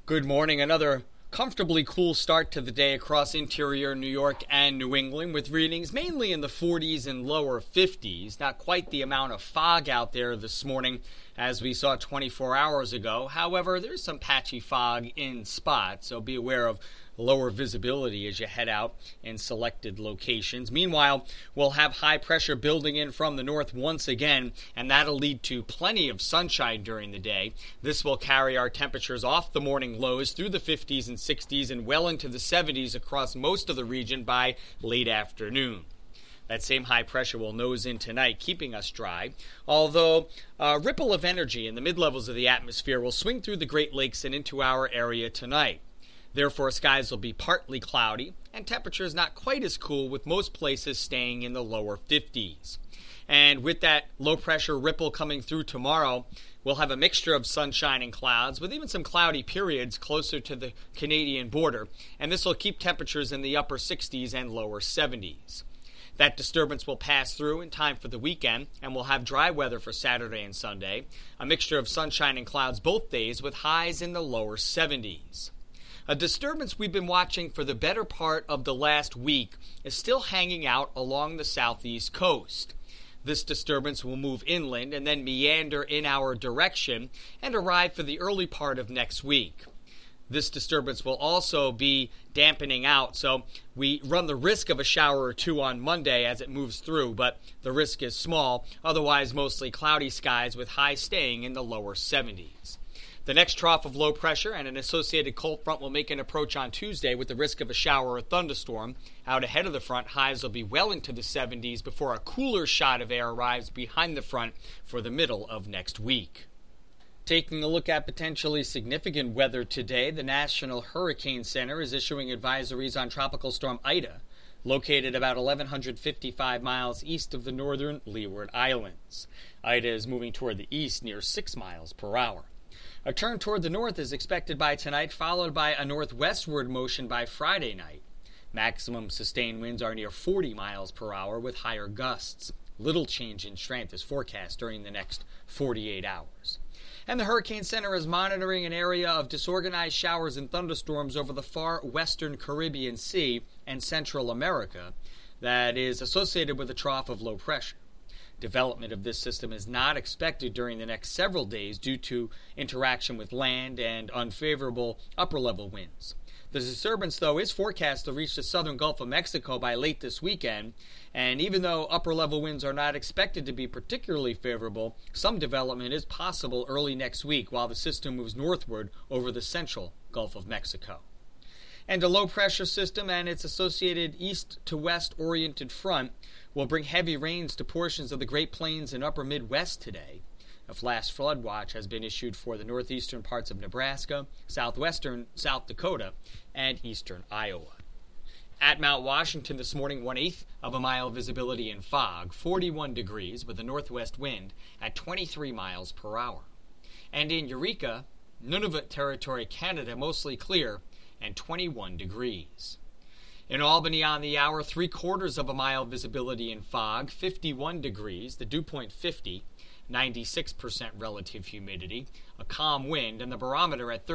Good morning. Another comfortably cool start to the day across interior New York and New England, with readings mainly in the 40s and lower 50s. Not quite the amount of fog out there this morning as we saw 24 hours ago. However, there's some patchy fog in spots, so be aware of lower visibility as you head out in selected locations. Meanwhile, we'll have high pressure building in from the north once again, and that'll lead to plenty of sunshine during the day. This will carry our temperatures off the morning lows through the 50s and 60s and well into the 70s across most of the region by late afternoon. That same high pressure will nose in tonight, keeping us dry, although a ripple of energy in the mid-levels of the atmosphere will swing through the Great Lakes and into our area tonight. Therefore, skies will be partly cloudy, and temperatures not quite as cool, with most places staying in the lower 50s. And with that low-pressure ripple coming through tomorrow, we'll have a mixture of sunshine and clouds, with even some cloudy periods closer to the Canadian border, and this will keep temperatures in the upper 60s and lower 70s. That disturbance will pass through in time for the weekend, and we'll have dry weather for Saturday and Sunday, a mixture of sunshine and clouds both days, with highs in the lower 70s. A disturbance we've been watching for the better part of the last week is still hanging out along the southeast coast. This disturbance will move inland and then meander in our direction and arrive for the early part of next week. This disturbance will also be dampening out, so we run the risk of a shower or two on Monday as it moves through, but the risk is small, otherwise mostly cloudy skies with highs staying in the lower 70s. The next trough of low pressure and an associated cold front will make an approach on Tuesday with the risk of a shower or thunderstorm. Out ahead of the front, highs will be well into the 70s before a cooler shot of air arrives behind the front for the middle of next week. Taking a look at potentially significant weather today, the National Hurricane Center is issuing advisories on Tropical Storm Ida, located about 1,155 miles east of the northern Leeward Islands. Ida is moving toward the east near 6 miles per hour. A turn toward the north is expected by tonight, followed by a northwestward motion by Friday night. Maximum sustained winds are near 40 miles per hour with higher gusts. Little change in strength is forecast during the next 48 hours. And the Hurricane Center is monitoring an area of disorganized showers and thunderstorms over the far western Caribbean Sea and Central America that is associated with a trough of low pressure. Development of this system is not expected during the next several days due to interaction with land and unfavorable upper-level winds. The disturbance, though, is forecast to reach the southern Gulf of Mexico by late this weekend, and even though upper-level winds are not expected to be particularly favorable, some development is possible early next week while the system moves northward over the central Gulf of Mexico. And a low-pressure system and its associated east-to-west oriented front will bring heavy rains to portions of the Great Plains and upper Midwest today. A flash flood watch has been issued for the northeastern parts of Nebraska, southwestern South Dakota, and eastern Iowa. At Mount Washington this morning, 1/8 of a mile visibility in fog, 41 degrees with a northwest wind at 23 miles per hour. And in Eureka, Nunavut Territory, Canada, mostly clear and 21 degrees. In Albany on the hour, 3/4 of a mile visibility in fog, 51 degrees, the dew point 50, 96% relative humidity, a calm wind, and the barometer at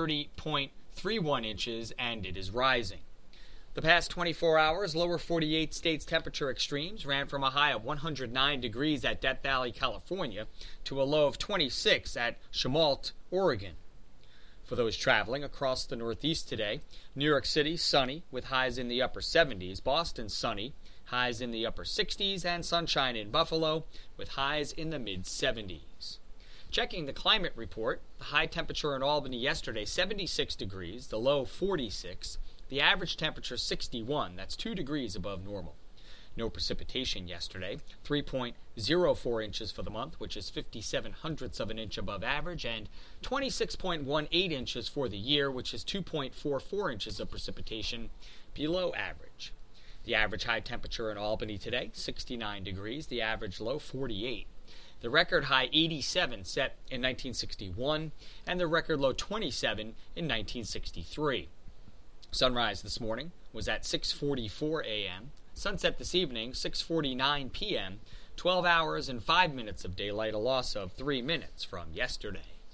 30.31 inches, and it is rising. The past 24 hours, lower 48 states temperature extremes ran from a high of 109 degrees at Death Valley, California, to a low of 26 at Chemult, Oregon. For those traveling across the Northeast today, New York City, sunny with highs in the upper 70s. Boston, sunny, highs in the upper 60s. And sunshine in Buffalo with highs in the mid-70s. Checking the climate report, the high temperature in Albany yesterday, 76 degrees, the low 46. The average temperature 61, that's 2 degrees above normal. No precipitation yesterday, 3.04 inches for the month, which is 57/100ths of an inch above average, and 26.18 inches for the year, which is 2.44 inches of precipitation below average. The average high temperature in Albany today, 69 degrees, the average low 48. The record high 87 set in 1961, and the record low 27 in 1963. Sunrise this morning was at 6:44 a.m., sunset this evening, 6:49 p.m., 12 hours and 5 minutes of daylight, a loss of 3 minutes from yesterday.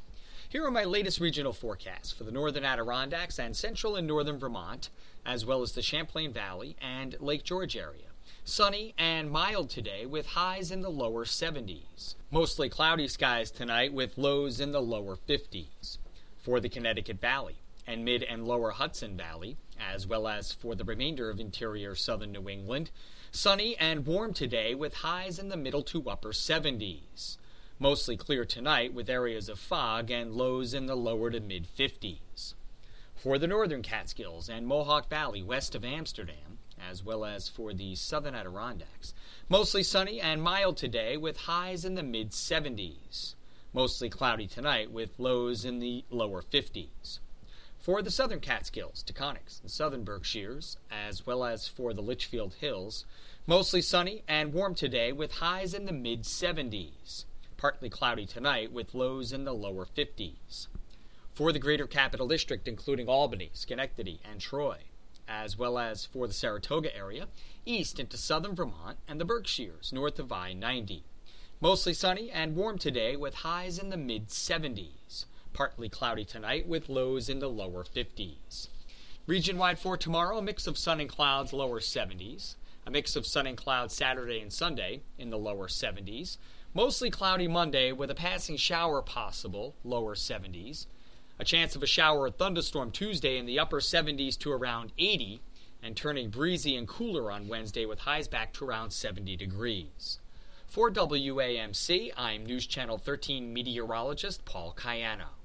Here are my latest regional forecasts for the northern Adirondacks and central and northern Vermont, as well as the Champlain Valley and Lake George area. Sunny and mild today with highs in the lower 70s. Mostly cloudy skies tonight with lows in the lower 50s. For the Connecticut Valley and mid and lower Hudson Valley, as well as for the remainder of interior southern New England, sunny and warm today with highs in the middle to upper 70s. Mostly clear tonight with areas of fog and lows in the lower to mid 50s. For the northern Catskills and Mohawk Valley west of Amsterdam, as well as for the southern Adirondacks, mostly sunny and mild today with highs in the mid 70s. Mostly cloudy tonight with lows in the lower 50s. For the southern Catskills, Taconics, and southern Berkshires, as well as for the Litchfield Hills, mostly sunny and warm today with highs in the mid 70s. Partly cloudy tonight with lows in the lower 50s. For the greater Capital District, including Albany, Schenectady, and Troy, as well as for the Saratoga area, east into southern Vermont and the Berkshires, north of I-90. Mostly sunny and warm today with highs in the mid-70s. Partly cloudy tonight with lows in the lower 50s. Region-wide for tomorrow, a mix of sun and clouds, lower 70s. A mix of sun and clouds Saturday and Sunday in the lower 70s. Mostly cloudy Monday with a passing shower possible, lower 70s. A chance of a shower or thunderstorm Tuesday in the upper 70s to around 80, and turning breezy and cooler on Wednesday with highs back to around 70 degrees. For WAMC, I'm News Channel 13 meteorologist Paul Cayano.